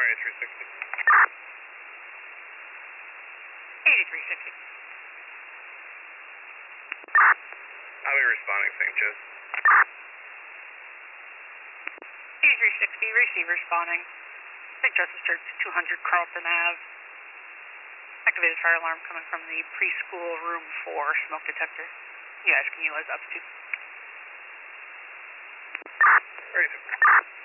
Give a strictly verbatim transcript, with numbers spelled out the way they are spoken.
eighty-three sixty. eighty-three sixty. I'll be responding, Saint Joe's. eighty-three sixty, receive responding. Saint Joseph Church, two hundred Carlton Ave. Activated fire alarm coming from the preschool room four smoke detector. You guys can utilize up to. Ready to.